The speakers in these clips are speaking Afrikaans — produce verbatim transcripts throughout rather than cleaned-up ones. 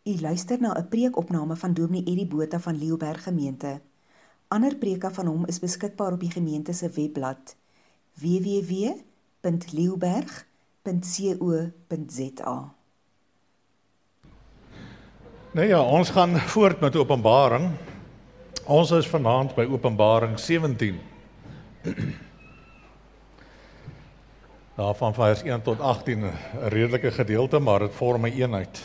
U luister na 'n preekopname van Dominee Eddie Botha van Leeuberg Gemeente. Ander preke van hom is beskikbaar op die gemeente se webblad w w w punt leeuberg punt co punt z a. Nou ja, ons gaan voort met Openbaring. Ons is vanaand by Openbaring sewentien. Daarvan vers een tot agttien, 'n redelike gedeelte, maar dit vorm 'n eenheid.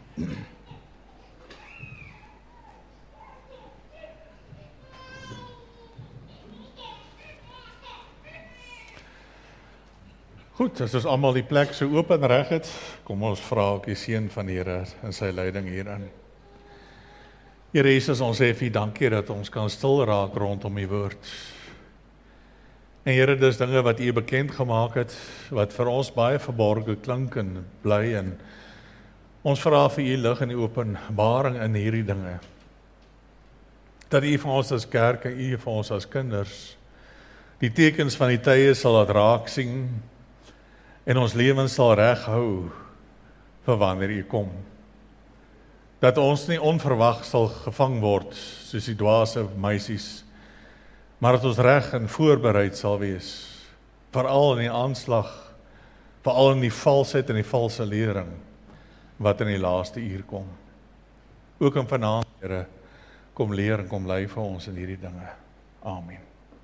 Goed, as ons almal die plek so oop en reg het, kom ons vra ook die seën van die Here in sy leiding hierin. Here Jesus, ons sê vir U dankie dat ons kan stil raak rondom U woord. En Here, dis dinge wat U bekend gemaak het, wat vir ons baie verborge klink en bly, en ons vra vir U lig en U openbaring in hierdie dinge. Dat U vir ons as kerk en U vir ons as kinders die tekens van die tye sal laat raak sien, en ons lewens sal reg hou vir wanneer U kom. Dat ons nie onverwag sal gevang word, soos die dwaase meisies, maar dat ons reg en voorbereid sal wees, veral in die aanslag, veral in die valsheid en die valse lering, wat in die laaste uur kom. Ook in vanaand, Here, kom leer en kom lei vir ons in hierdie dinge. Amen.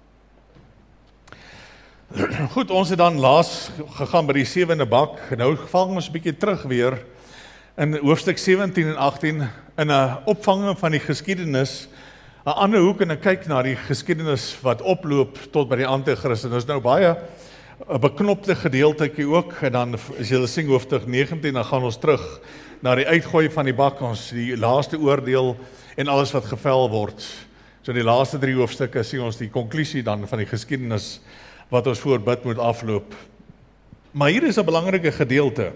Goed, ons het dan laas gegaan by die sewende bak, nou vang ons 'n bietjie terug weer in hoofstuk sewentien en agttien, in 'n opvanging van die geskiedenis, 'n ander hoek en 'n kyk na die geskiedenis wat oploop tot by die Antichrist. En dit is nou baie 'n beknopte gedeeltjie ook, en dan as jy sien hoofstuk negentien, dan gaan ons terug na die uitgooi van die bak, ons die laaste oordeel en alles wat gevel word. So die laaste drie hoofstukke sien ons die konklusie dan van die geskiedenis wat ons voor bid moet afloop. Maar hier is 'n belangrike gedeelte,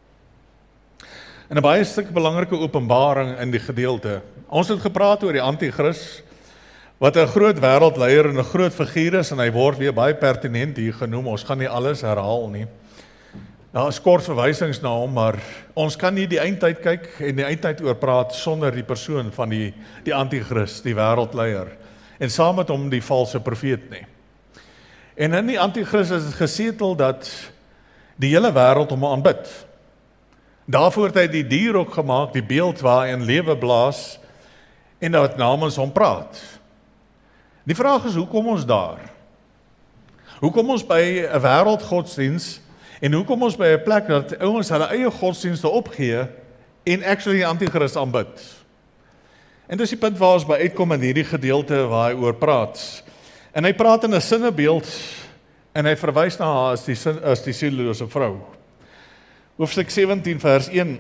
en 'n baie stuk belangrike openbaring in die gedeelte. Ons het gepraat oor die Antichrist, wat 'n groot wêreldleier en 'n groot figuur is, en hy word weer baie pertinent hier genoem. Ons gaan nie alles herhaal nie. Daar is kort verwysings na hom, maar ons kan nie die eindtyd kyk en die eindtyd oor praat sonder die persoon van die, die Antichrist, die wêreldleier, en saam met hom die valse profeet nie. En in die Antichrist is het gesetel dat die hele wêreld hom aanbid. Daarvoor het hy die dier ook gemaak, die beeld waar hy in lewe blaas, en dat namens hom praat. Die vraag is, hoe kom ons daar? Hoe kom ons by 'n wêreldgodsdiens, en hoe kom ons by 'n plek dat ouens hulle eie godsdienste opgee, en actually die Antichrist aanbid? En dis die punt waar ons by uitkom in hierdie gedeelte waar hy oor praat. En hy praat in 'n sinnebeeld, en hy verwys na haar as die, as die siellose vrou. Hoofstuk sewentien vers een,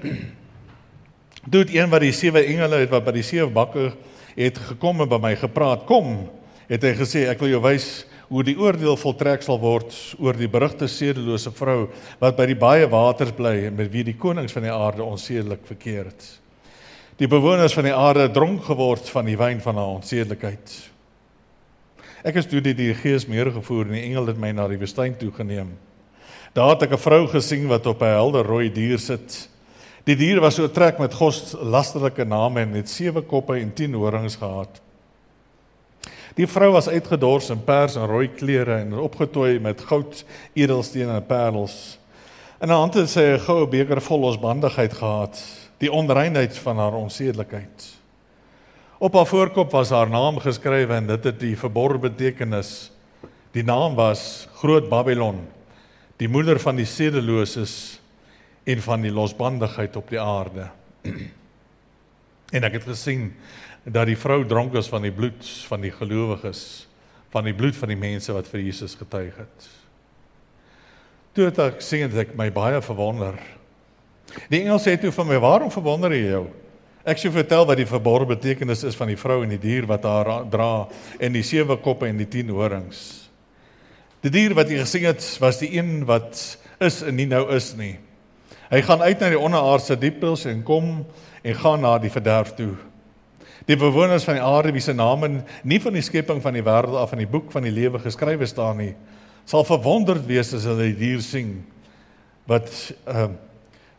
doet een wat die sewe engele het, wat by die sewe bakke het gekom en by my gepraat, kom, het hy gesê, ek wil jou wys hoe die oordeel voltrek sal word oor die berugte sedelose vrou, wat by die baie waters bly, en met wie die konings van die aarde onsedelik verkeer het. Die bewoners van die aarde dronk geword van die wyn van haar onsedelikheid. Ek is toe die, die gees meer gevoer, en die engel het my na die woestyn toegeneem. Daar het ek 'n vrou gesien wat op 'n helder rooi dier sit. Die dier was so trek met God lasterlike name, en het sewe koppe en tien horings gehad. Die vrou was uitgedors in pers en rooi klere, en opgetooi met goud, edelstene en parels. In haar hand het sy 'n goue beker vol losbandigheid gehad, die onreinheid van haar onsedelikheid. Op haar voorkop was haar naam geskrywe, en dit het die verborgde betekenis. Die naam was Groot Babylon, die moeder van die sedeloses en van die losbandigheid op die aarde. En ek het gesien dat die vrou dronk is van die bloed van die gelowiges, van die bloed van die mense wat vir Jesus getuig het. Toe het ek sien dat ek my baie verwonder. Die engel sê toe van my, waarom verwonder jy jou? Ek sê vertel wat die verborgde betekenis is van die vrou en die dier wat haar dra, en die sewe koppe en die tien horings. Die dier wat jy gesien het, was die een wat is en nie nou is nie. Hy gaan uit na die onderaardse dieptes en kom en gaan na die verderf toe. Die bewoners van die aarde, wie se name nie van die skepping van die wêreld af in die boek van die lewe geskrywe staan nie, sal verwonderd wees as hulle die dier sien, wat uh,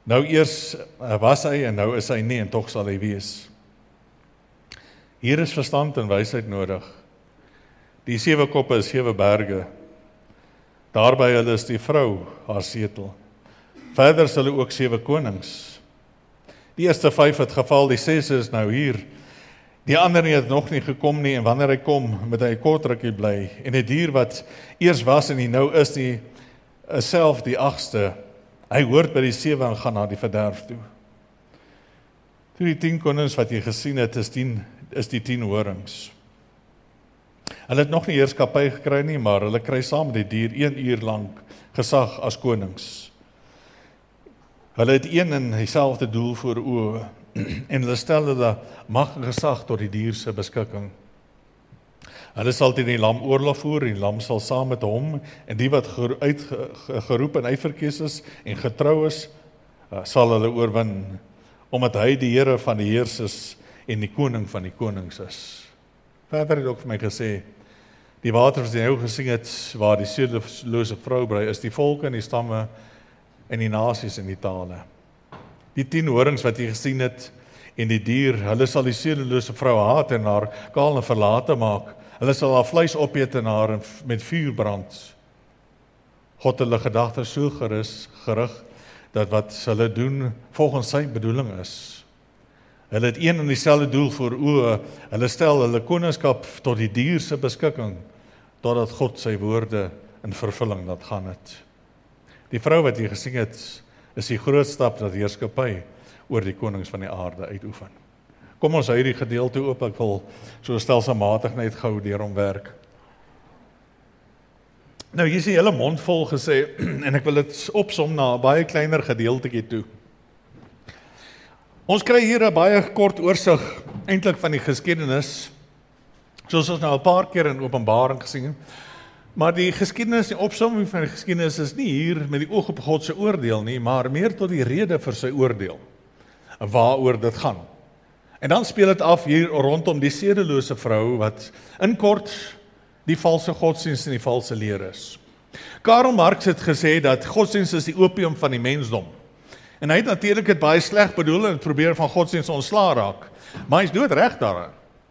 Nou eers was hy en nou is hy nie en tog sal hy wees. Hier is verstand en wysheid nodig. Die sewe koppe is sewe berge. Daarby hulle is die vrou, haar setel. Verder is hulle ook sewe konings. Die eerste vyf het geval, die ses is nou hier. Die ander nie het nog nie gekom nie, en wanneer hy kom, moet hy kort rukkie bly. En die dier wat eers was en die nou is die, is self die agste. Hy hoort by die sewe en gaan na die verderf toe. Toe die tien konings wat jy gesien het, is, tien, is die tien horings. Hulle het nog nie heerskappy gekry nie, maar hulle kry saam met die dier een uur lang gesag as konings. Hulle het een en dieselfde doel voor oë, en hulle stel hulle mag en gesag tot die dier se beskikking. Hulle sal teen die lam oorlog voer, en die lam sal saam met hom, en die wat uitgeroep en uitverkies is, en getrou is, sal hulle oorwin, omdat hy die Here van die heersers en die koning van die konings is. Verder het ook vir my gesê, die water wat jy nou gesien het, waar die sedelose vrou bly, is die volke en die stamme en die nasies en die tale. Die tien horings wat jy gesien het, en die dier, hulle sal die sedelose vrou haat en haar kaal en verlate maak. Hulle sal haar vleis opeet en haar met vuur brand. God hulle gedagtes so gerus, gerig, dat wat hulle doen volgens sy bedoeling is. Hulle het een en dieselfde doel voor oë, hulle stel hulle koningskap tot die dier se beskikking, totdat God sy woorde in vervulling laat gaan het. Die vrou wat jy gesien het, is die groot stap dat heerskappy oor die konings van die aarde uitoefen. Kom ons hou hierdie gedeelte oop, ek wil so stelselmatig net gou deur hom werk. Nou hier is die hele mond vol gesê, en ek wil dit opsom na 'n baie kleiner gedeeltetjie toe. Ons kry hier 'n baie kort oorsig eintlik van die geskiedenis, soos ons nou 'n paar keer in Openbaring gesien, maar die geskiedenis, die opsomming van die geskiedenis is nie hier met die oog op God se oordeel nie, maar meer tot die rede vir sy oordeel, en waaroor dit gaan. En dan speel dit af hier rondom die sedelose vrou, wat in kort die valse godsdienst en die valse leer is. Karl Marx het gesê dat godsdienst is die opium van die mensdom. En hy het natuurlik het baie sleg bedoel en probeer van godsdienst ontslaa raak. Maar hy is dood reg daaraan.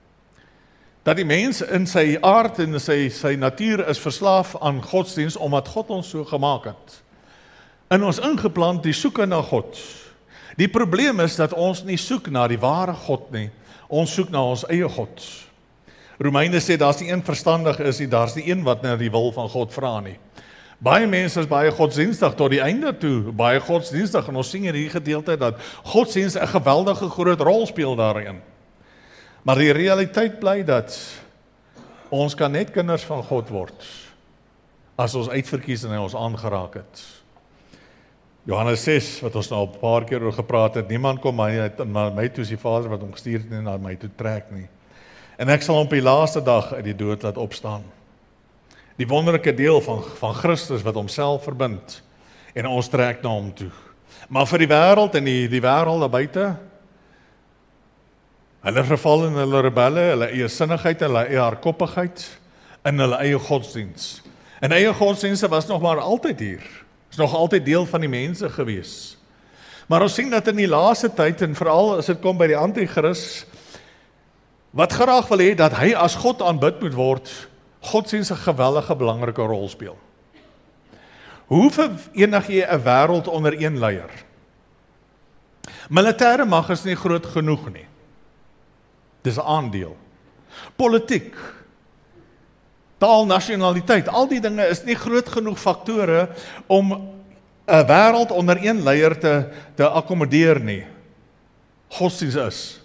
Dat die mens in sy aard en sy, sy natuur is verslaaf aan godsdienst, omdat God ons so gemaak het. In ons ingeplant die soeke na God. Die probleem is dat ons nie soek na die ware God nie, ons soek na ons eie God. Romeine sê, daar's nie een verstandig is nie, daar's nie een wat na die wil van God vra nie. Baie mense is baie godsdienstig tot die einde toe, baie godsdienstig, en ons sien in hierdie gedeelte dat godsdienst 'n geweldige groot rol speel daarin. Maar die realiteit bly dat ons kan net kinders van God word, as ons uitverkies en hy ons aangeraak het. Johannes ses, wat ons nou al 'n paar keer oor gepraat het, niemand kom my, my, my toe is die Vader wat hom gestuur het, nie na my toe trek nie. En ek sal hom op die laaste dag uit die dood laat opstaan. Die wonderlike deel van, van Christus wat homself verbind, en ons trek na hom toe. Maar vir die wêreld en die, die wêreld daar buite, hulle verval in hulle rebelle, hulle eie sinnigheid, hulle eie hardkoppigheid, in hulle eie godsdiens. En eie godsdienste was nog maar altyd hier, is nog altyd deel van die mense gewees. Maar ons sien dat in die laaste tyd, en veral as dit kom by die Antichrist, wat graag wil hê dat hy as God aanbid moet word, godsdienst 'n geweldige belangrike rol speel. Hoe verenig jy 'n wêreld onder een leier? Militêre mag is nie groot genoeg nie. Dis 'n aandeel. Politiek, taal, nasionaliteit, al die dinge is nie groot genoeg faktore om 'n wêreld onder een leier te, te akkommodeer nie. Godsdienst is.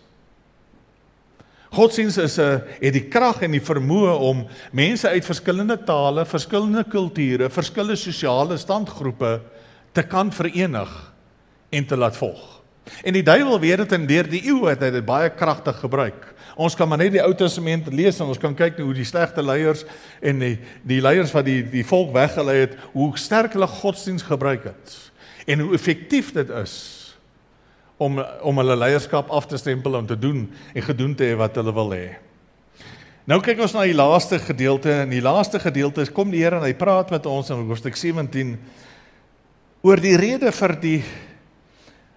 Godsdienst is, uh, het die krag en die vermoë om mense uit verskillende tale, verskillende kulture, verskillende sosiale standgroepe te kan verenig en te laat volg. En die duiwel weet dit, en deur die eeue het hy dit baie kragtig gebruik. Ons kan maar net die Ou Testament lees en ons kan kyk hoe die slegte leiers en die, die leiers wat die, die volk weggelei het, hoe sterk hulle godsdienst gebruik het en hoe effektief dit is om om hulle leierskap af te stempel om te doen en gedoen te hê wat hulle wil hê. Nou kyk ons na die laaste gedeelte, en die laaste gedeelte is, kom die Here en hy praat met ons in hoofstuk sewentien oor die rede vir die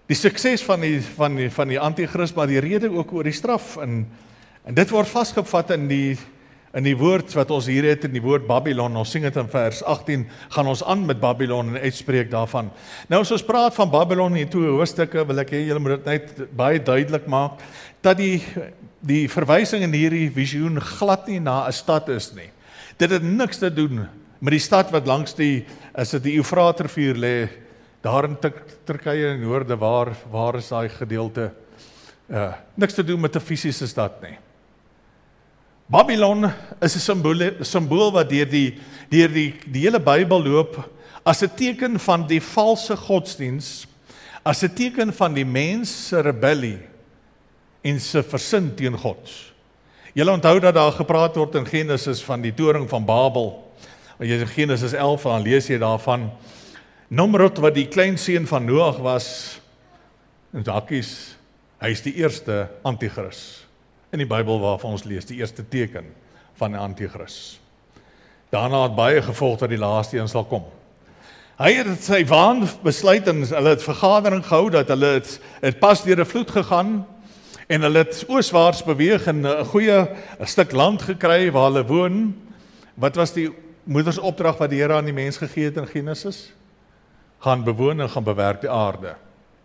die sukses van die van die van die anti-kris, maar die rede ook oor die straf. En en dit word vasgevat in die in die woord wat ons hier het in die woord Babylon. Ons sing dit in vers agttien, gaan ons aan met Babylon en uitspreek daarvan. Nou as ons praat van Babylon in twee hoofstukke, wil ek hê julle moet dit net baie duidelik maak dat die die verwysing in hierdie visioen glad nie na 'n stad is nie. Dit het niks te doen met die stad wat langs die as dit die Eufraatrivier lê, daar in Turkye en noorde, waar waar is daai gedeelte? Uh, niks te doen met 'n fisiese stad nie. Babylon is 'n symbool, symbool wat deur die deur die die hele Bybel loop as 'n teken van die valse godsdiens, as 'n teken van die mens se rebellie en se versin teen God. Julle onthou dat daar gepraat word in Genesis van die toring van Babel. As jy in Genesis elf dan lees jy daarvan Nimrod wat die kleinseun van Noag was, en Dakkies, hy is die eerste anti-kris in die Bybel waarvan ons lees, die eerste teken van 'n anti-kris. Daarna het baie gevolg dat die laaste een sal kom. Hy het sy waan besluit en hulle het vergadering gehou dat hulle het, het pas deur 'n vloed gegaan en hulle het ooswaarts beweeg en 'n goeie 'n stuk land gekry waar hulle woon. Wat was die moedersopdrag wat die Here aan die mens gegee het in Genesis? Gaan bewoon en gaan bewerk die aarde.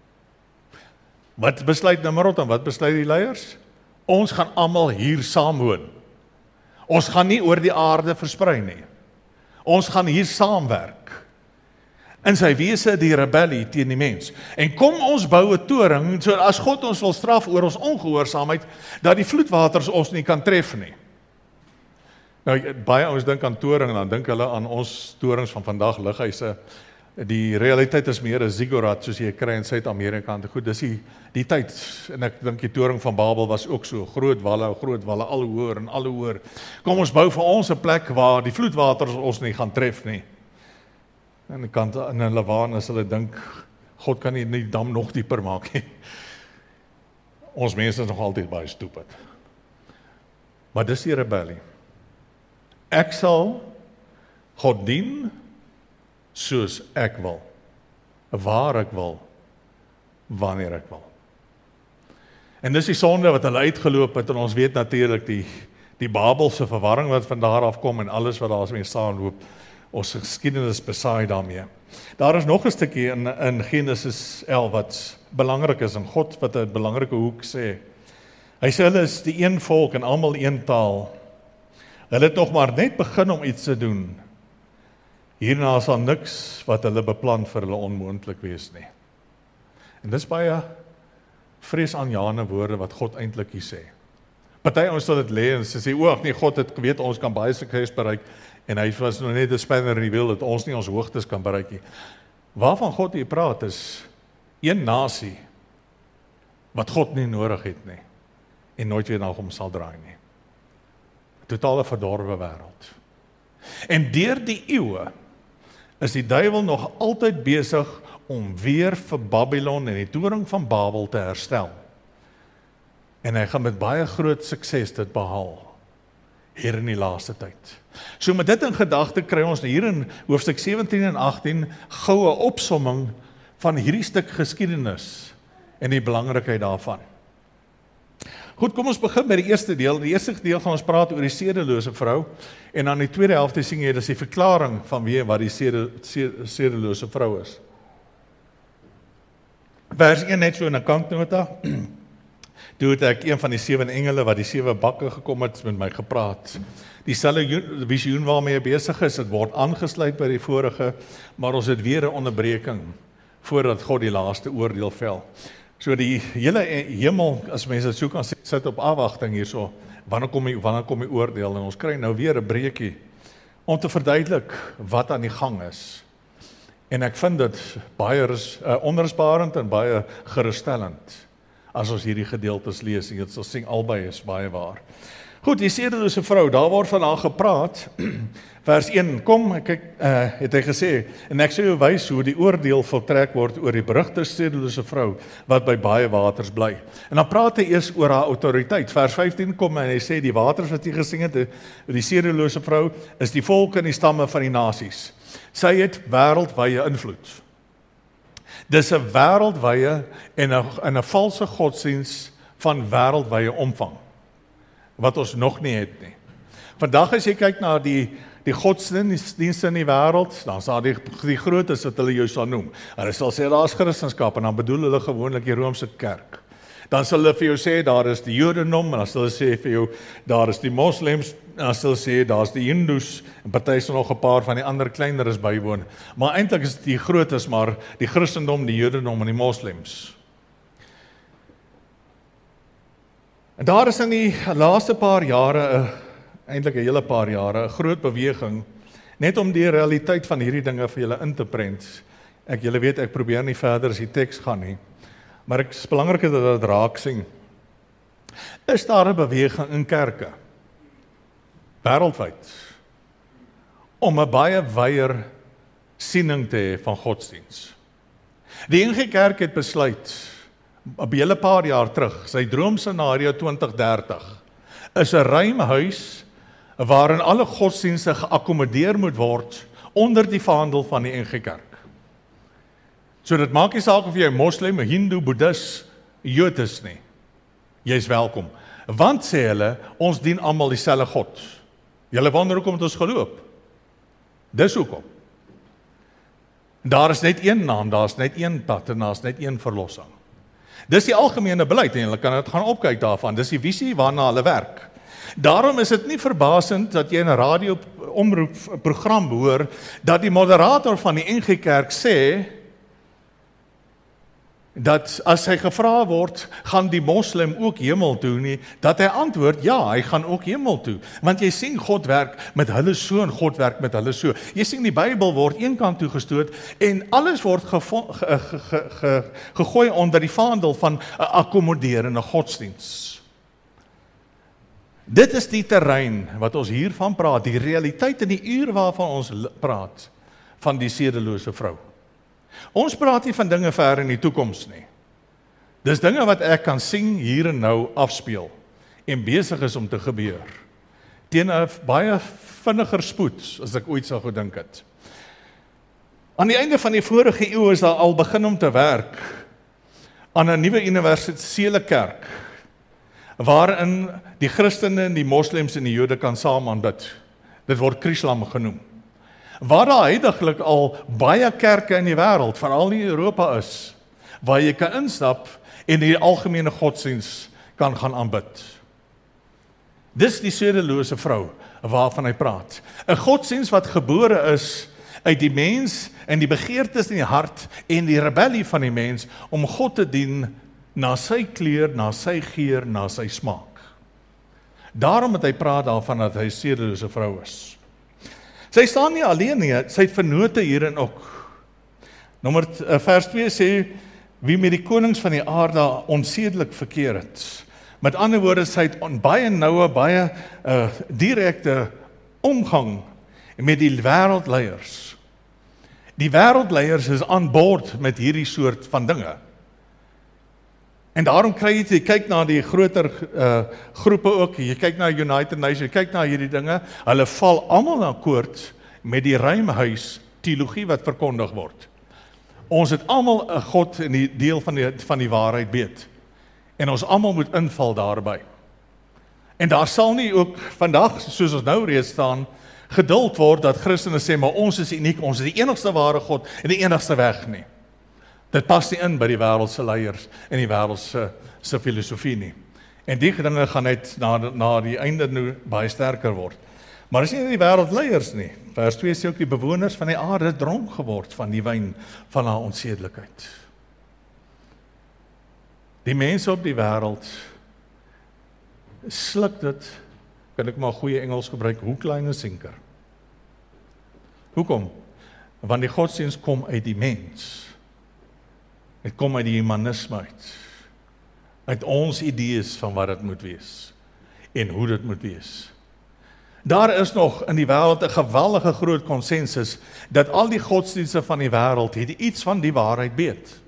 Wat besluit Nimrod en wat besluit die leiers? Ons gaan almal hier saam woon. Ons gaan nie oor die aarde versprei nie. Ons gaan hier saamwerk. In sy wese die rebellie teen die mens. En kom ons bou 'n toring, so as God ons wil straf oor ons ongehoorsaamheid, dat die vloedwaters ons nie kan tref nie. Nou, baie ouens dink aan toring, en dan dink hulle aan ons torings van vandag, lighuise. Die realiteit is meer 'n ziggurat, soos jy kry in Suid-Amerika. Goed, dis die, die tyd, en ek dink die toring van Babel was ook so, groot walle, groot walle, al hoër en al hoër. Kom ons bou vir ons 'n plek waar die vloedwaters ons nie gaan tref nie. En die kant in hulle waan as hulle dink, God kan nie die dam nog dieper maak nie. Ons mense is nog altyd baie stupid. Maar dis die rebellie. Ek sal God dien soos ek wil, waar ek wil, wanneer ek wil. En dis die sonde wat hulle uitgeloop het, en ons weet natuurlik die, die Babelse verwarring wat van daar af kom, en alles wat daar mee saamloop, ons geskiedenis besaai daarmee. Daar is nog 'n stukkie in, in Genesis elf wat belangrik is, en God wat 'n belangrike hoek sê. Hy sê hulle is die een volk en almal een taal. Hulle het nog maar net begin om iets te doen. Hierna sal niks wat hulle beplan vir hulle onmoontlik wees nie. En dis baie vreesaanjaende woorde wat God eintlik hier sê. Party ons sal dit lê en sy sê, o, ag nee, God het weet ons kan baie sukses bereik, en hy was nog net 'n spanner in die wiel dat ons nie ons hoogtes kan bereik nie. Waarvan God hier praat is een nasie wat God nie nodig het nie, en nooit weer na hom sal draai nie. 'n Totale verdorwe wêreld. En deur die eeue is die duiwel nog altyd besig om weer vir Babylon en die toring van Babel te herstel. En hy gaan met baie groot sukses dit behaal, hier in die laaste tyd. So met dit in gedagte kry ons hier in hoofstuk sewentien en agttien goue opsomming van hierdie stuk geskiedenis en die belangrikheid daarvan. Goed, kom ons begin by die eerste deel. Die eerste deel gaan ons praat oor die sedelose vrou, en dan die tweede helfte sien jy, dis die verklaring van wie wat die sede, sedelose vrou is. Vers een net so in 'n kantnota. Toe het ek een van die sewe engele wat die sewe bakke gekom het met my gepraat. Dieselfde visioen waarmee hy besig is, dit word aangesluit by die vorige, maar ons het weer 'n onderbreking voordat God die laaste oordeel vel. So die hele hemel, as mense dit so kan sê, sit op afwagting hierso. Wanneer kom die wanneer kom die oordeel, en ons kry nou weer 'n breekie om te verduidelik wat aan die gang is. En ek vind dit baie uh, onrusbarend en baie gerusstellend as ons hierdie gedeeltes lees, en jy sal sien albei is baie waar. Goed, die sedelose vrou, daar word van haar gepraat. Vers een, kom, kyk, uh, het hy gesê, en ek sê jou wys hoe die oordeel voltrek word oor die berugte sedelose vrou, wat by baie waters bly. En dan praat hy eers oor haar autoriteit. Vers vyftien kom en hy sê, die waters wat jy gesien het, die sedelose vrou, is die volke en die stamme van die nasies. Sy het wêreldwye invloed. Dis 'n wêreldwye en 'n en 'n valse godsdiens van wêreldwye omvang, wat ons nog nie het nie. Vandag as jy kyk na die die godsdienste in die wêreld, dan is daar die, die grootes wat hulle jou sal noem. Hulle sal sê daar is Christendom en dan bedoel hulle gewoonlik die Romeinse kerk. Dan sal hulle vir jou sê daar is die Jodendom en dan sal hulle sê vir jou daar is die moslems en dan sal hulle sê daar is die Hindus en party sal nog 'n paar van die ander kleineres bywoon. Maar eintlik is die grootes maar die Christendom, die Jodendom en die moslems. En daar is in die laaste paar jare 'n eintlik 'n hele paar jare 'n groot beweging net om die realiteit van hierdie dinge vir julle in te prent. Ek julle weet ek probeer nie verder as die teks gaan nie. Maar ek is belangrik dat dit raak sien. Is daar 'n beweging in kerke wêreldwyd om 'n baie wyeer siening te hê van godsdiens? Die N G Kerk het besluit 'n hele paar jaar terug, sy droomscenario twintig dertig is 'n ruim huis waarin alle godsdienste geakkommodeer moet word onder die vaandel van die N G Kerk. So dit maak nie saak of jy 'n moslim, 'n hindoe, boeddhis, jood is nie. Jy is welkom. Want sê hulle, ons dien almal dieselfde God. Julle wonder hoekom het ons geloop? Dis hoekom. Daar is net een naam, daar is net een pad en daar is net een verlossing. Dis die algemene beleid en hulle kan dit gaan opkyk daarvan. Dis die visie waarna hulle werk. Daarom is dit nie verbasend dat jy in 'n radio omroep program hoor dat die moderator van die N G Kerk sê dat as hy gevra word, gaan die moslim ook hemel toe nie, dat hy antwoord, ja, hy gaan ook hemel toe, want jy sien God werk met hulle so en God werk met hulle so. Jy sien die Bybel word een kant toe gestoot en alles word gevo- ge, ge, ge, ge, gegooi onder die vaandel van 'n akkommoderende godsdiens. Dit is die terrein wat ons hiervan praat, die realiteit in die uur waarvan ons praat, van die sedelose vrou. Ons praat nie van dinge ver in die toekoms nie. Dis dinge wat ek kan sien hier en nou afspeel en besig is om te gebeur. Teen 'n baie vinniger spoed as ek ooit sou gedink het. Aan die einde van die vorige eeu is daar al begin om te werk aan 'n nuwe universele kerk waarin die Christene en die moslems en die Jode kan saam aanbid. Dit word Chrislam genoem. Waar daar heidaglik al baie kerke in die wêreld, veral in Europa is, waar jy kan instap en die algemene godsdiens kan gaan aanbid. Dis die sedelose vrou waarvan hy praat. 'n Godsdiens wat gebore is uit die mens en die begeertes in die hart en die rebellie van die mens om God te dien na sy kleur, na sy geur, na sy smaak. Daarom het hy praat daarvan dat hy sedelose vrou is. Sy staan nie alleen nie, sy het vennote hierin ook. Nommer vers twee sê, wie met die konings van die aarde onsedelik verkeer het. Met ander woorde, sy het on, baie noue, baie uh, direkte omgang met die wêreldleiers. Die wêreldleiers is aan boord met hierdie soort van dinge. En daarom kry jy, jy kyk na die groter uh, groepe ook, jy kyk na United Nations, jy kyk na hierdie dinge, hulle val almal akkoord met die ruimhuis teologie wat verkondig word. Ons het almal 'n God in die deel van die, van die waarheid weet. En ons almal moet inval daarby. En daar sal nie ook vandag, soos ons nou reeds staan, geduld word dat Christene sê, maar ons is uniek, ons is die enigste ware God en die enigste weg nie. Dit pas nie in by die wêreldse leiers en die wêreldse se filosofie nie. En die dinge gaan net na, na die einde nou baie sterker word. Maar is nie die wêreldleiers nie. Vers twee sê ook die bewoners van die aarde dronk geword van die wyn van haar onsedelikheid. Die mense op die wêreld sluk dit, kan ek maar goeie Engels gebruik, hoek, lyn en sinker. Hoekom? Want die godsdiens kom uit die mens. Dit kom uit die humanisme uit. Uit ons idees van wat dit moet wees en hoe dit moet wees. Daar is nog in die wêreld 'n geweldige groot konsensus dat al die godsdienste van die wêreld het iets van die waarheid weet.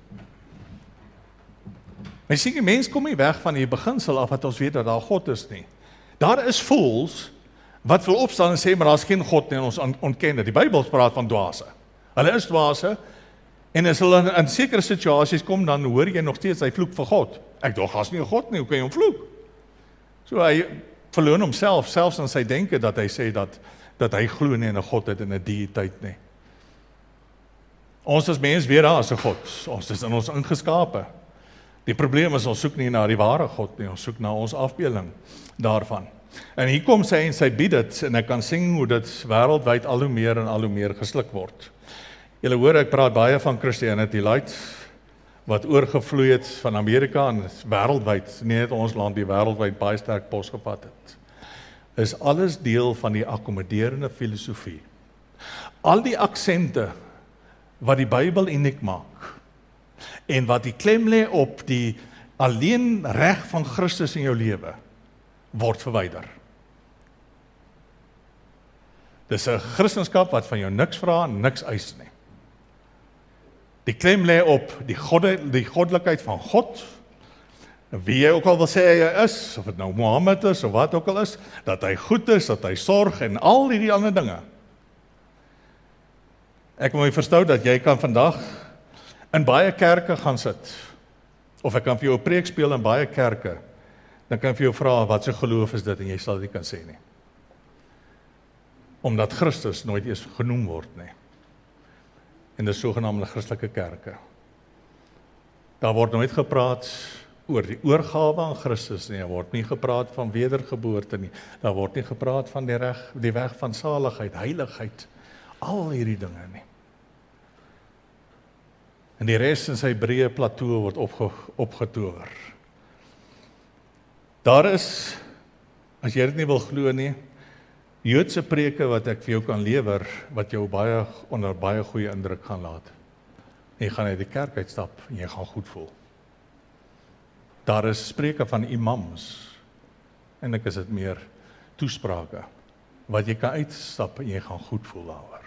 Men sê die mens kom nie weg van die beginsel af wat ons weet dat daar God is nie. Daar is fools wat wil opstaan en sê maar daar's geen God nie en ons ontken dit. Die Bybel praat van dwaase. Hulle is dwaase En as hulle in, in sekere situasies kom, dan hoor jy nog steeds, hy vloek vir God. Ek dog, as nie 'n God nie, hoe kan jy hom vloek? So hy verloon homself, selfs in sy denke, dat hy sê dat, dat hy glo nie in 'n God het en 'n deïteit nie. Ons as mens weet daar is 'n God, ons is in ons ingeskape. Die probleem is, ons soek nie na die ware God nie, ons soek na ons afbeelding daarvan. En hier kom sy en sy bied dit, en ek kan sien hoe dit wêreldwyd al hoe meer en al hoe meer gesluk word. Julle hoor, ek praat baie van Christianity Light, wat oorgevloei het van Amerika en wêreldwyd, nie net ons land, die wêreldwyd baie sterk posgevat het. Is alles deel van die akkommoderende filosofie. Al die aksente wat die Bybel uniek maak, en wat die klem lê op die alleen reg van Christus in jou lewe, word verwyder. Dis 'n Christendom wat van jou niks vra en niks eis nie. Die klem lê op die godde, die goddelikheid van God, wie jy ook al wil sê hy is, of dit nou Mohammed is, of wat ook al is, dat hy goed is, dat hy sorg, en al hierdie ander dinge. Ek moet verstou dat jy kan vandag in baie kerke gaan sit, of ek kan vir jou 'n preek speel in baie kerke, dan kan ek vir jou vra, wat se geloof is dit, en jy sal dit nie kan sê nie. Omdat Christus nooit eens genoem word nie. In die sogenaamde Christelike kerke. Daar word nooit gepraat oor die oorgawe aan Christus nie, daar word nie gepraat van wedergeboorte nie, daar word nie gepraat van die reg, die weg van saligheid, heiligheid, al hierdie dinge nie. En die res in sy breë plateau word opge, opgetower. Daar is, as jy dit nie wil glo nie, Joodse preke wat ek vir jou kan lewer, wat jou baie onder baie goeie indruk gaan laat. En jy gaan uit die kerk uitstap en jy gaan goed voel. Daar is spreuke van imams, en ek is dit meer toesprake, wat jy kan uitstap en jy gaan goed voel daaroor.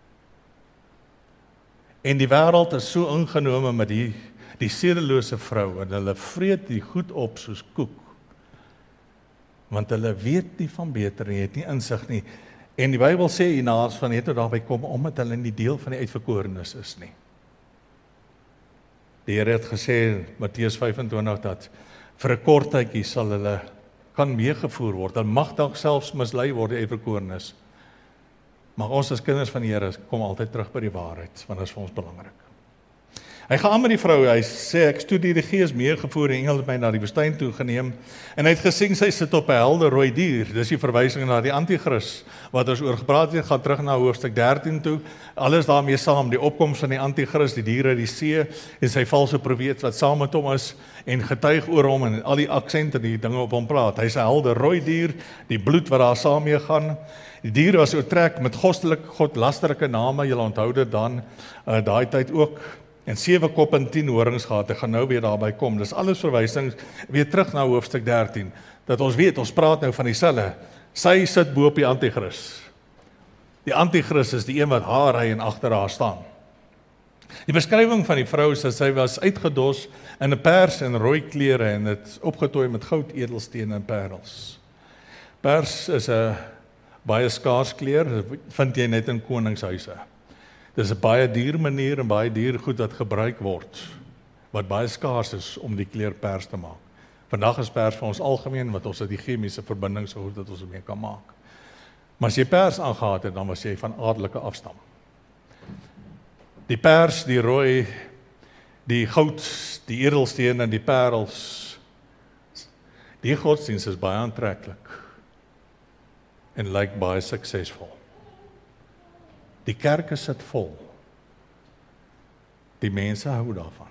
En die wêreld is so ingenome met die, die sedelose vrou, en hulle vreet die goed op soos koek, want hulle weet nie van beter en het nie insig nie. En die Bybel sê hierna as van het tot daarby kom, omdat hulle nie deel van die uitverkorenes is nie. Die Here het gesê, Matteus vyf en twintig, dat vir 'n kort tydjie sal hulle kan meegevoer word, hulle mag dalk selfs mislei word, die uitverkorenes. Maar ons as kinders van die Here kom altyd terug by die waarheid, want dit is vir ons belangrik. Hy gaan aan met die vrou, hy sê, ek stoet die Gees meegevoer, en engel het my na die woestyn toe geneem, en hy het gesien, sy sit op 'n helder rooi dier, dis die verwysing na die anti-kris, wat ons oor gepraat het, gaan terug na hoofstuk dertien toe, alles daarmee saam, die opkoms van die anti-kris, die diere, die see, en sy valse profeet wat saam met hom is, en getuig oor hom, en al die aksente, die dinge op hom praat, hy is 'n helder rooi dier, die bloed wat daar saam mee gaan, die dier was oortrek met godstelik, godlasterike name, julle onthou dit dan, uh, daai tyd ook, en sewe kop en tien horings gehad, ek gaan nou weer daarby kom, dis alles verwysings, weer terug na hoofstuk dertien, dat ons weet, ons praat nou van dieselfde, sy sit bo op die anti-kris, die anti-kris is die een wat haar ry en agter haar staan. Die beskrywing van die vrou is dat sy was uitgedos in 'n pers en rooi klere, en dit opgetooi met goud, edelstene en parels. Pers is 'n baie skaars kleur, vind jy net in koningshuise. Dis 'n baie duur manier en baie duur goed wat gebruik word, wat baie skaars is om die kleur pers te maak. Vandag is pers vir ons algemeen, wat ons het die chemiese verbinding so goed dat ons het mee kan maak. Maar as jy pers aangehaat het, dan was jy van adelike afstam. Die pers, die rooi, die goud, die edelstene en die parels, die godsdienst is baie aantreklik en lyk baie suksesvol. Die kerke sit vol. Die mense hou daarvan.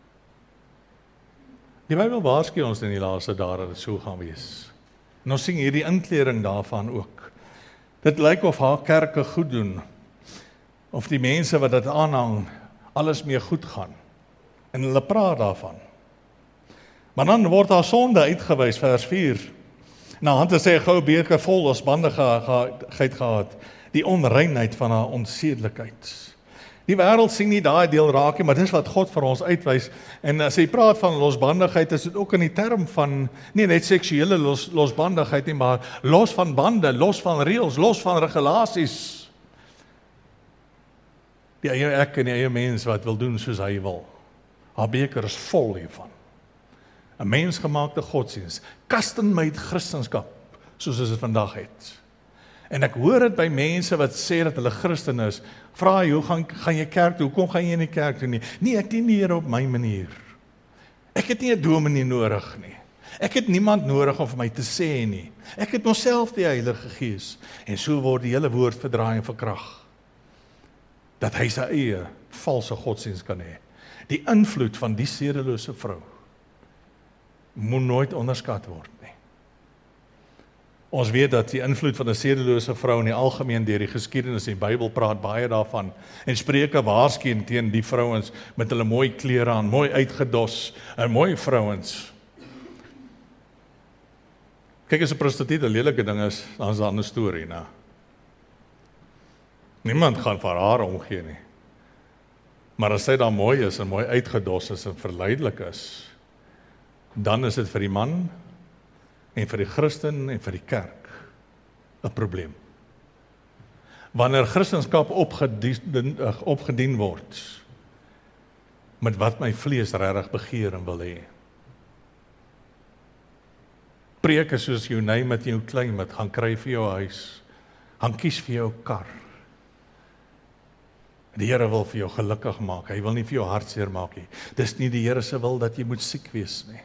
Die Bybel waarsku ons in die laaste dae dat dit so gaan wees. En ons sien hierdie inkleding daarvan ook. Dit lyk of haar kerke goed doen, of die mense wat dit aanhang, alles mee goed gaan. En hulle praat daarvan. Maar dan word haar sonde uitgewys, vers vier. Na hand te sê, gou beker vol losbandigheid gehad, die onreinheid van haar onsedelikheid. Die wêreld sien nie daai deel raak nie, maar dis wat God vir ons uitwys. En as hy praat van losbandigheid, is dit ook in die term van, nie net seksuele los, losbandigheid nie, maar los van bande, los van reëls, los van regulasies. Die eie ek en die eie mens wat wil doen soos hy wil. Haar beker is vol hiervan. 'n Mensgemaakte godsdienst, custom-made Christendom, soos ons dit vandag het. En ek hoor dit by mense wat sê dat hulle Christen is, vra jy, hoe gaan, gaan jy kerk toe, hoekom gaan jy in die kerk toe nie? Nee, ek dien die Here op my manier. Ek het nie 'n dominee nodig nie. Ek het niemand nodig om vir my te sê nie. Ek het myself die Heilige Gees. En so word die hele woord verdraai en verkrag. Dat hy sy eie valse godsdienst kan hê. Die invloed van die sedelose vrou moet nooit onderskat word nie. Ons weet dat die invloed van 'n sedelose vrou in die algemeen deur die geskiedenis en die Bybel praat baie daarvan. En Spreuke waarsku teen die vrouens met hulle mooi klere aan, mooi uitgedos, en mooi vrouens. Kyk, as 'n prostituut 'n lelike ding is, dan is daar 'n storie, nou. Niemand gaan vir haar omgee nie. Maar as sy dan mooi is en mooi uitgedos is en verleidelik is, dan is dit vir die man en vir die Christen en vir die kerk 'n probleem. Wanneer Christendom opgedien, opgedien word met wat my vlees regtig begeer en wil hê. Preke soos jou name het jou klein met, gaan kry vir jou huis, gaan kies vir jou kar. Die Here wil vir jou gelukkig maak, hy wil nie vir jou hartseer maak nie. Dis nie die Here se wil dat jy moet siek wees nie.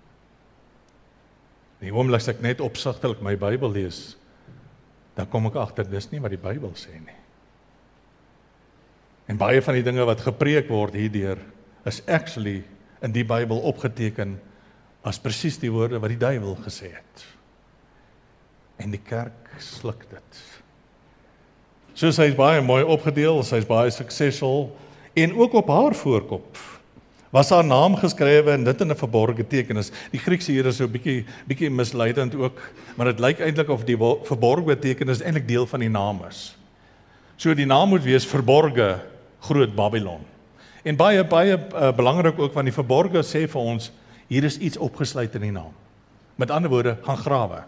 Die oomblik as ek net opsigtelik my Bybel lees, dan kom ek agter, dis nie wat die Bybel sê nie. En baie van die dinge wat gepreek word hierdeur, is actually in die Bybel opgeteken as presies die woorde wat die duiwel gesê het. En die kerk sluk dit. So sy is baie mooi opgedeel, sy is baie suksesvol, en ook op haar voorkop was haar naam geskrywe en dit in 'n verborgde tekenis. Die Griekse hier is so 'n bietjie bietjie misleidend ook, maar dit lyk eintlik of die verborgde tekenis eintlik deel van die naam is. So die naam moet wees verborge Groot Babylon. En baie baie uh, belangrik ook, want die verborgde sê vir ons, hier is iets opgesluit in die naam. Met ander woorde, gaan grawe.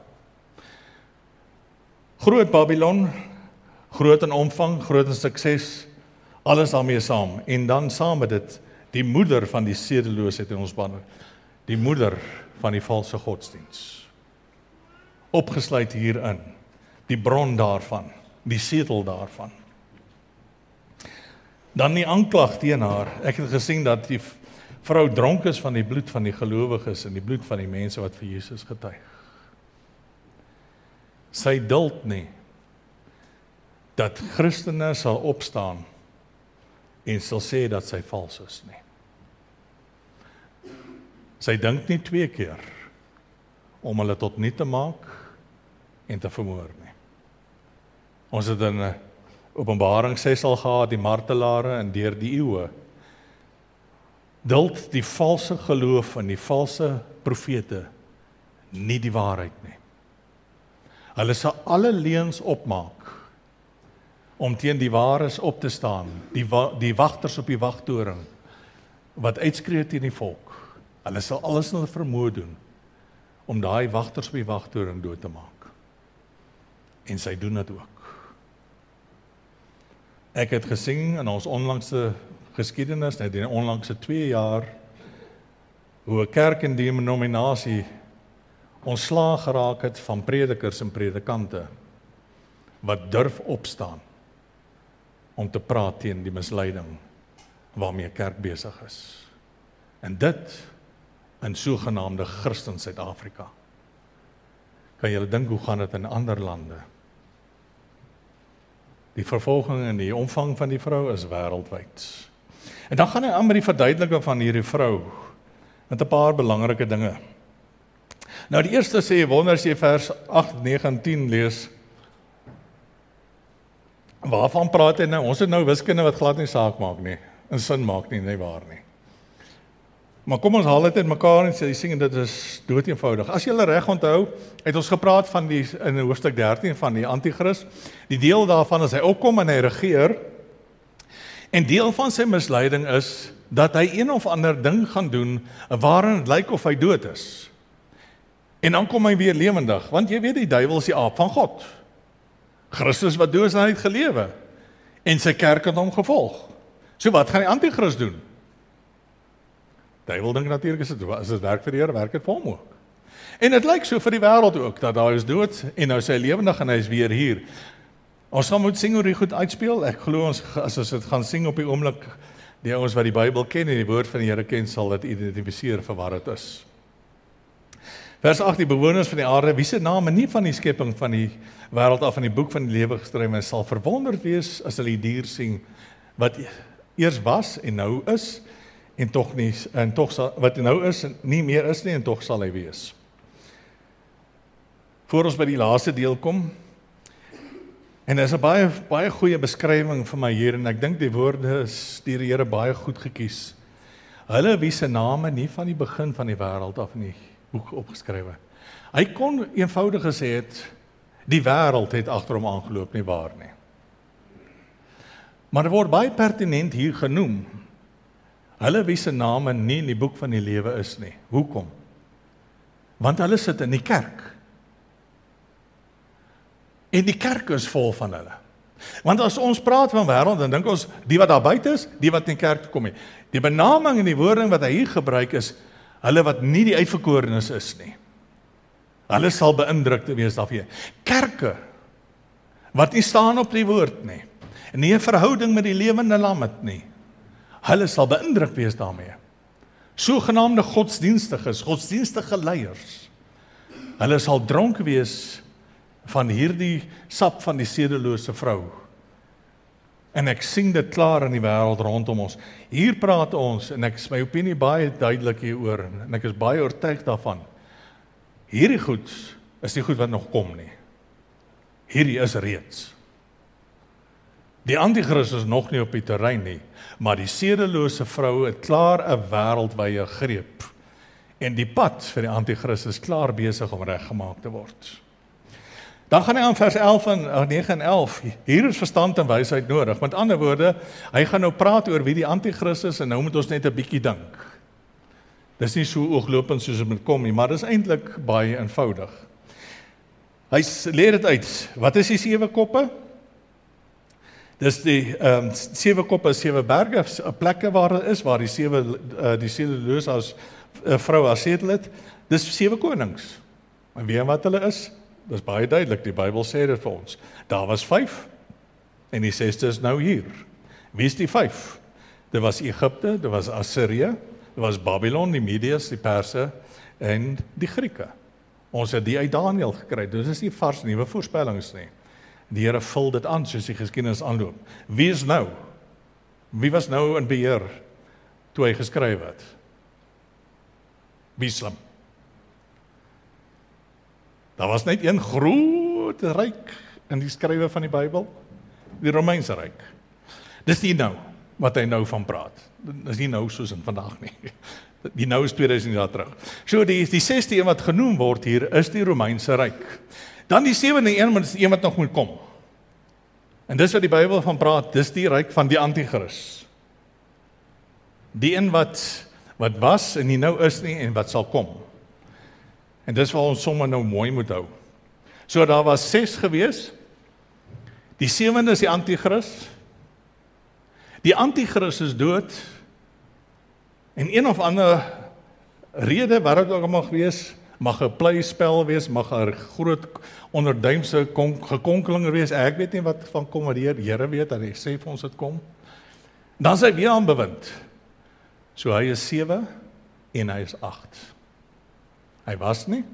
Groot Babylon, groot in omvang, groot in sukses, alles daarmee saam. En dan saam met dit, die moeder van die sedeloosheid in ons bande, die moeder van die valse godsdienst. Opgesluit hierin, die bron daarvan, die setel daarvan. Dan die aanklag teen haar. Ek het gesien dat die vrou dronk is van die bloed van die gelowiges en die bloed van die mense wat vir Jesus getuig. Sy duld nie dat Christene sal opstaan en sal sê dat sy vals is nie. Sy dink nie twee keer om hulle tot niet te maak en te vermoor nie. Ons het in Openbaring ses al gehad, die martelare en deur die eeue, duld die valse geloof en die valse profete nie die waarheid nie. Hulle sal alle leuns opmaak om teen die waares op te staan, die, wa die wagters op die wagtoring, wat uitskree teen die volk. Hulle sal alles in hulle vermoë doen om daai wagters op die wagtoring dood te maak. En sy doen dit ook. Ek het gesien in ons onlangse geskiedenis, net in onlangse twee jaar, hoe 'n kerk en denominasie ontslaag geraak het van predikers en predikante, wat durf opstaan om te praat teen die misleiding waarmee 'n kerk besig is. En dit in sogenaamde Christen Suid-Afrika. Kan julle dink hoe gaan dit in ander lande? Die vervolging en die omvang van die vrou is wêreldwyd. En dan gaan hy aan met die verduideliking van hierdie vrou, met 'n paar belangrike dinge. Nou die eerste sê, wonder as jy vers agt, nege en tien lees, waarvan praat hy nou? Ons het nou wiskunde wat glad nie saak maak nie, en sin maak nie, nie waar nie. Maar kom ons haal dit in mekaar en sê, die sing, dit is dood eenvoudig. As julle reg onthou, het ons gepraat van die, in hoofstuk dertien, van die Antichrist. Die deel daarvan is hy opkom en hy regeer, en deel van sy misleiding is, dat hy een of ander ding gaan doen, waarin het lyk of hy dood is. En dan kom hy weer lewendig, want jy weet die duiwel is die aap van God. Christus wat dood is, hy het gelewe, en sy kerk het hom gevolg. So wat gaan die anti-kris doen? Duiwel dink natuurlik is dit as dit werk vir die Here, werk dit vir hom ook. En dit lyk so vir die wêreld ook, dat daar is dood en nou sy lewendig en hy is weer hier. Ons gaan moet sing hoe die goed uitspeel. Ek glo ons as ons dit gaan sing op die oomblik, die ouens wat die Bybel ken en die woord van die Here ken, sal dit identifiseer vir wat dit is. Vers agt, die bewoners van die aarde, wie se name nie van die skepping van die wêreld af in die boek van die lewe geskryf is, sal verwonderd wees as hulle die dier sien wat eers was en nou is en tog nie en tog sal wat nou is en nie meer is nie en tog sal hy wees. Voor ons by die laaste deel kom, en dit is 'n baie baie goeie beskrywing vir my hier en ek dink die woorde is deur die Here baie goed gekies. Hulle wie se name nie van die begin van die wêreld af in die boek opgeskrywe. Hy kon eenvoudig gesê het die wêreld het agter hom aangeloop, nie waar nie. Maar dit word baie pertinent hier genoem. Hulle wie se name nie in die boek van die lewe is nie. Hoekom? Want hulle sit in die kerk. En die kerk is vol van hulle. Want as ons praat van wêreld, dan dink ons die wat daar buite is, die wat in die kerk kom nie. Die benaming en die woording wat hy hier gebruik is hulle wat nie die uitverkorenes is nie. Hulle sal beïndruk wees daarvan. Kerke wat nie staan op die woord nie, en nie 'n verhouding met die lewende lam het nie. Hulle sal beïndruk wees daarmee. Sogenaamde godsdienstiges, godsdienstige leiers. Hulle sal dronk wees van hierdie sap van die sedelose vrou. En ek sien dit klaar in die wêreld rondom ons. Hier praat ons, en ek is my opinie baie duidelik hieroor, en ek is baie oortuig daarvan. Hierdie goed is die goed wat nog kom nie. Hierdie is reeds. Die anti-kris is nog nie op die terrein nie, maar die sedelose vrou het klaar 'n wêreldwye greep. En die pad vir die anti-kris is klaar besig om reggemaak te word. Dan gaan hy aan vers elf en negen en elf. Hier is verstand en wysheid nodig. Met ander woorde, hy gaan nou praat oor wie die anti-kris is en nou moet ons net 'n bietjie dink. Dis nie so ooglopend soos dit moet kom nie, maar dis eintlik baie eenvoudig. Hy lê dit uit. Wat is die sewe koppe? Dis die ehm um, sewe koppe, sewe berge, plekke waar dit is waar die sewe uh, die sedelose as uh, vrou as setel het. Dis sewe konings. En weet wat hulle is? Dis baie duidelik, die Bybel sê dit vir ons. Daar was vyf, en die sesde is nou hier. Wie is die vyf? Dit was Egipte, dit was Assirië, dit was Babylon, die Mediërs, die Perse, en die Grieke. Ons het die uit Daniël gekry, dit is nie vars nuwe voorspellings nie. Die Here vul dit aan, soos die geskiedenis aanloop. Wie is nou? Wie was nou in beheer, toe hy geskryf het? Wie slim? Daar was net een groot ryk in die skrywe van die Bybel, die Romeinse ryk. Dis die nou, wat hy nou van praat. Dis nie nou soos in vandag nie. Die nou is tweeduisend jaar terug. So die, die sesde een wat genoem word hier, is die Romeinse ryk. Dan die sewende een, maar dis die een wat nog moet kom. En dis wat die Bybel van praat, dis die ryk van die anti-kris. Die een wat, wat was en nie nou is nie en wat sal kom. En dis wat ons sommer nou mooi moet hou. So daar was ses gewees. Die sewende is die anti-kris. Die anti-kris is dood. En een of ander rede, wat het ook mag wees, mag 'n pleispel wees, mag 'n groot onderduimse gekonkeling wees. Ek weet nie wat van kom, maar die Here weet, en hy sê vir ons dit kom. Dan is hy weer aan bewind. So hy is sewe en hy is agt. Hy was nie.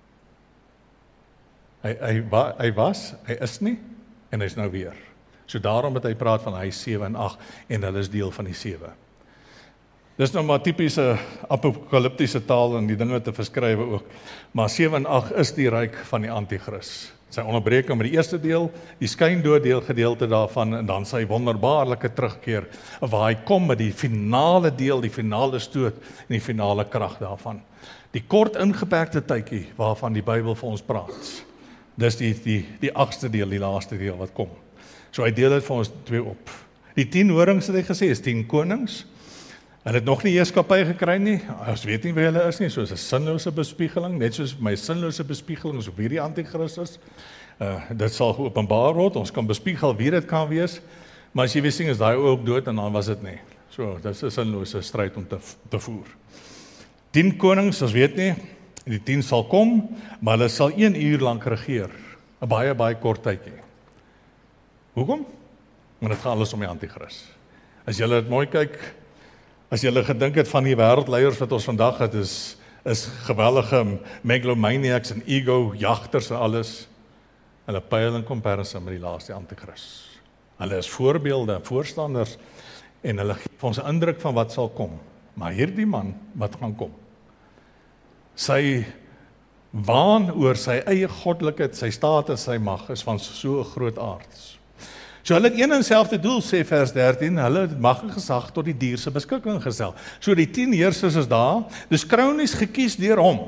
Hy, hy, wa, hy was, hy is nie, en hy is nou weer. So daarom het hy praat van hy is sewe en agt, en hulle is deel van die sewe. Dis nou maar typiese apokaliptiese taal en die dinge te verskrywe ook. Maar sewe en agt is die ryk van die anti-kris. Sy onderbreking met die eerste deel, die skyndood deel gedeelte daarvan, en dan sy wonderbaarlike terugkeer, waar hy kom met die finale deel, die finale stoot, en die finale krag daarvan. Die kort ingeperkte tydjie waarvan die Bybel vir ons praat. Dis die, die, die agste deel, die laaste deel wat kom. So hy deel dit vir ons twee op. Die tien horings het hy gesê, is tien konings. Hulle het nog nie heerskappy gekry nie. Ons weet nie wie hulle is nie, soos 'n sinlose bespiegeling, net soos my sinlose bespiegeling is op hierdie anti-kris is. Uh, dit sal geopenbaar word, ons kan bespiegel wie dit kan wees, Maar as jy wissing is daai ook dood en dan was dit nie. So, dit is 'n sinlose stryd om te, te voer. Tien konings, ons weet nie, die tien sal kom, maar hulle sal een uur lank regeer. 'n Baie, baie kort tydjie. Hoekom? Want dit gaan alles om die anti-kris. As julle dit mooi kyk, as julle gedink het van die wêreldleiers wat ons vandag het, is, is geweldige megalomaniacs en ego-jagters en alles, hulle pyl in comparison met die laaste anti-kris. Hulle is voorbeelde, voorstanders, en hulle gee ons 'n indruk van wat sal kom. Maar hierdie man, wat gaan kom, sy waan oor sy eie goddelikheid, sy status, sy mag, is van so 'n groot aard. So hulle het een en selfde doel, sê vers dertien, hulle het mag en gesag tot die dier se beskikking gestel. So die tien heersers is daar, dis kronies gekies deur hom.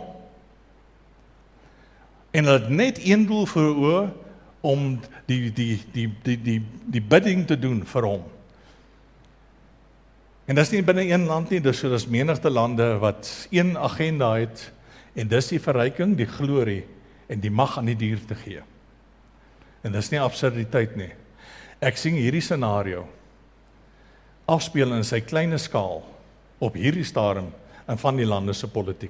En hulle het net een doel voor oë, om die, die, die, die, die, die bidding te doen vir hom. En dis nie binne een land nie, dis so dis menigte lande wat een agenda het, en dis die verryking, die glorie, en die mag aan die dier te gee. En dis nie absurditeit nie. Ek sien hierdie scenario afspeel in sy kleine skaal, op hierdie stadium, in van die lande se politiek.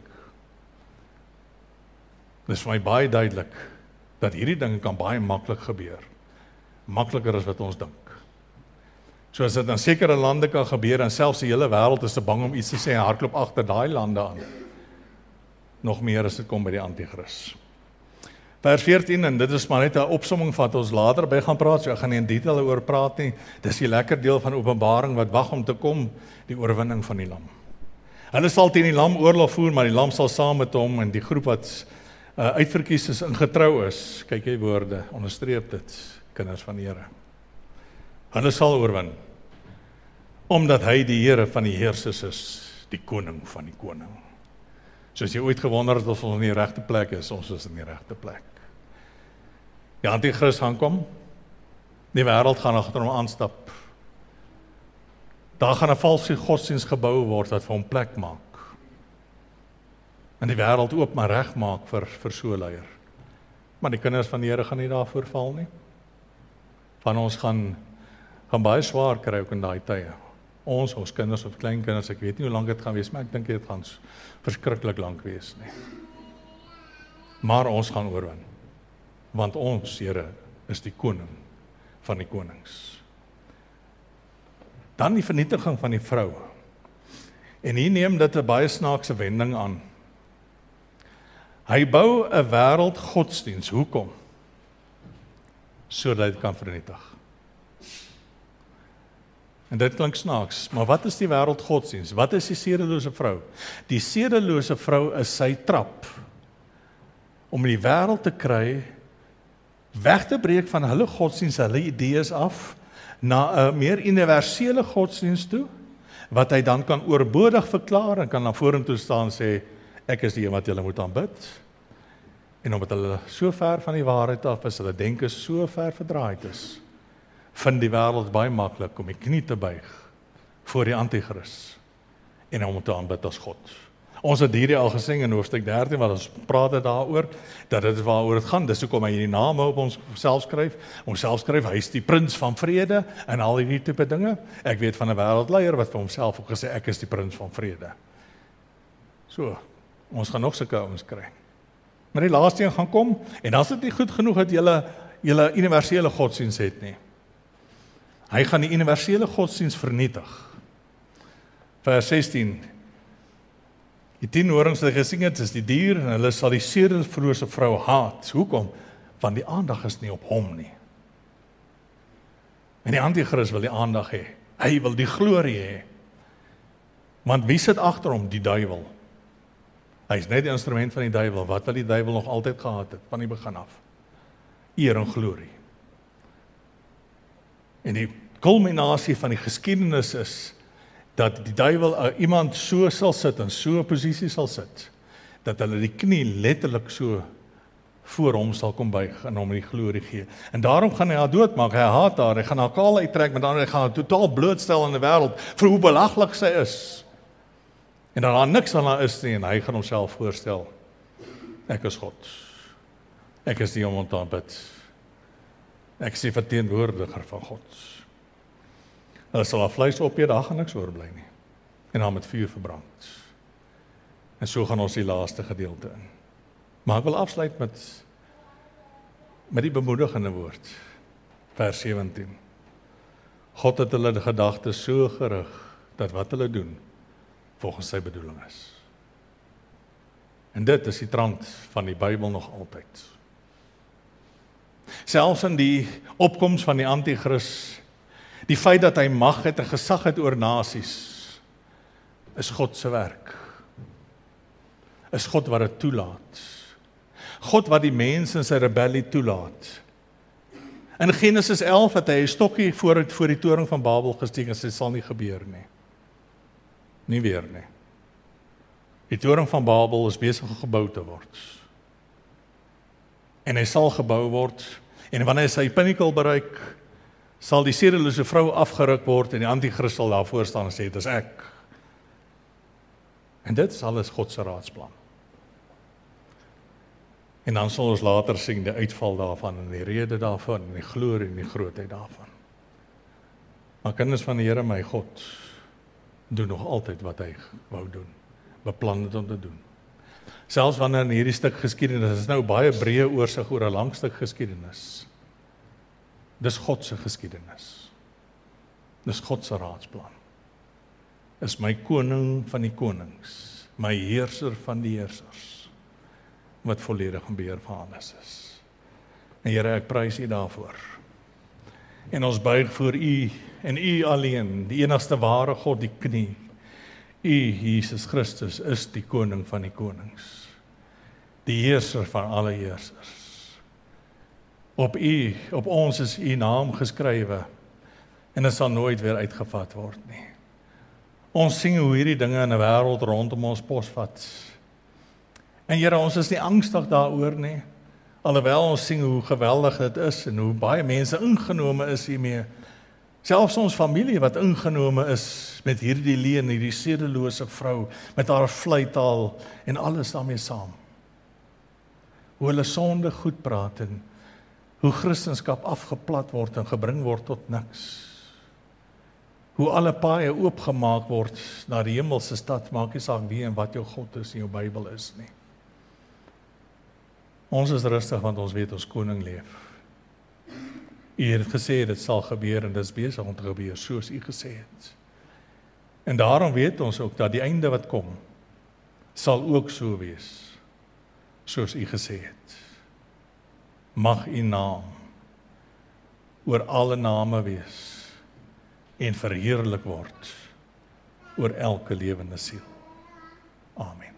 Dis vir my baie duidelik, dat hierdie dinge kan baie maklik gebeur. Makliker as wat ons dink. So as dit in sekere lande kan gebeur, en selfs die hele wêreld is te bang om iets te sê, en hardloop agter daai lande aan. Nog meer as dit kom by die anti-kris. Vers veertien, en dit is maar net 'n opsomming van wat ons later by gaan praat, so ek gaan nie in detail oor praat nie. Dis die lekker deel van Openbaring wat wag om te kom, die oorwinning van die lam. Hulle sal teen die lam oorlog voer, maar die lam sal saam met hom, en die groep wat uh, uitverkies is en getrou is, kyk jy woorde, onderstreep dit, kinders van die Here. Hulle sal oorwin, omdat hy die Here van die heersers is, die koning van die koning. So as jy ooit gewonder het of ons in die regte plek is, ons is in die regte plek. Die anti-kris gaan kom, die wêreld gaan agter hom aanstap. Daar gaan 'n valse godsdienst gebou word wat vir hom plek maak. En die wêreld oop maar reg maak vir, vir so 'n leier. Maar die kinders van die Here gaan nie daarvoor val nie. Van ons gaan, gaan baie swaar kry ook in daai tye. Ons, ons kinders of kleinkinders, ek weet nie hoe lank dit gaan wees, maar ek dink dit gaan verskriklik lank wees nie. Maar ons gaan oorwin. Want ons, Here, is die koning van die konings. Dan die vernietiging van die vrou. En hier neem dit 'n baie snaakse wending aan. Hy bou 'n wêreld godsdiens. Hoekom? Sodat hy dit kan vernietig. En dit klink snaaks, maar wat is die wêreld godsdiens? Wat is die sedelose vrou? Die sedelose vrou is sy trap om die wêreld te kry, weg te breek van hulle godsdiens, hulle idees af, na 'n meer universele godsdiens toe, wat hy dan kan oorbodig verklaar en kan na vorentoe staan en sê, ek is die een wat julle moet aanbid. En omdat hulle so ver van die waarheid af is, hulle denke so ver verdraaid is, vind die wêreld baie maklik om die knie te buig voor die anti-kris en om te aanbid as God. Ons het hierdie al gesing in hoofstuk dertien, wat ons praat daaroor, dat dit waaroor dit gaan, dis hoekom hy hierdie name op ons self skryf, ons self skryf, hy is die prins van vrede, en al hierdie tipe dinge. Ek weet van 'n wêreldleier wat vir homself ook gesê, ek is die prins van vrede. So, ons gaan nog sulke ouens kry. Maar die laaste een gaan kom, en dan is dit nie goed genoeg dat julle, julle universele godsdiens het nie. Hy gaan die universele godsdiens vernietig. Vers sestien, die tien horings wat hy gesing het, is die dier, en hulle sal die sedelose vrou haat. Hoekom? Want die aandag is nie op hom nie. En die anti-kris wil die aandag hê. Hy wil die glorie hê. Want wie sit agter hom? Die duiwel. Hy is net die instrument van die duiwel. Wat wil die duiwel nog altyd gehad het, van die begin af? Eer en glorie. En die kulminasie van die geskiedenis is, dat die duiwel uh, iemand so sal sit, en so 'n posisie sal sit, dat hulle die knie letterlik so voor hom sal kom buig, en hom die glorie gee. En daarom gaan hy haar doodmaak, hy haat haar, hy gaan haar kaal uittrek, maar dan hy gaan haar totaal blootstel in die wêreld, vir hoe belaglik sy is. En dan daar niks aan haar is nie, en hy gaan homself voorstel, ek is God, ek is die om te aanbid, ek is die verteenwoordiger van God. Hulle sal haar vleis opeet, daar gaan niks oorbly nie. En dan met vuur verbrand. En so gaan ons die laaste gedeelte in. Maar ek wil afsluit met met die bemoedigende woord, vers sewentien. God het hulle die gedagtes so gerig, dat wat hulle doen, volgens sy bedoeling is. En dit is die trant van die Bybel nog altyd. Selfs in die opkoms van die anti-kris, die feit dat hy mag het en gesag het oor nasies, is God se werk. Is God wat dit toelaat. God wat die mens in sy rebellie toelaat. In Genesis elf het hy 'n stokkie voor het voor die toring van Babel gesteek en sê, dit sal nie gebeur nie. Nie weer nie. Die toring van Babel is besig om gebou te word. En hy sal gebou word, en wanneer hy sy pinnacle bereik, sal die sedelose vrou afgeruk word, en die anti-kris sal daarvoor staan en sê, dit is ek. En dit is alles God se raadsplan. En dan sal ons later sien die uitval daarvan, en die rede daarvan, en die glorie en die grootheid daarvan. Maar kinders van die Here, my God, doen nog altyd wat hy wou doen, beplan het om te doen. Selfs wanneer in hierdie stuk geskiedenis, is nou baie breë oorsig oor 'n lang stuk geskiedenis. Dis God se geskiedenis. Dis God se raadsplan. Is my koning van die konings, my heerser van die heersers, wat volledig in beheer van alles is. En Here, ek prys U daarvoor. En ons buig voor U en U alleen, die enigste ware God, die knie. U, Jesus Christus, is die koning van die konings. Die heerser van alle heersers. Op U, op ons is U naam geskrywe, en dit sal nooit weer uitgevat word nie. Ons sien hoe hierdie dinge in 'n wêreld rondom ons posvat. En Here, ons is nie angstig daaroor nie, alhoewel ons sien hoe geweldig dit is, en hoe baie mense ingenome is hiermee. Selfs ons familie wat ingenome is met hierdie leen, hierdie sedelose vrou, met haar vleitaal en alles daarmee saam. Hoe hulle sonde goed praat en hoe Christendom afgeplat word en gebring word tot niks. Hoe alle paaie oopgemaak word na die hemelse stad, maak nie saak wie en wat jou God is en jou Bybel is nie. Ons is rustig want ons weet ons koning leef. U het gesê dit sal gebeur en dit is besig om te gebeur soos U gesê het. En daarom weet ons ook dat die einde wat kom sal ook so wees soos U gesê het. Mag U naam oor alle name wees en verheerlik word oor elke lewende siel. Amen.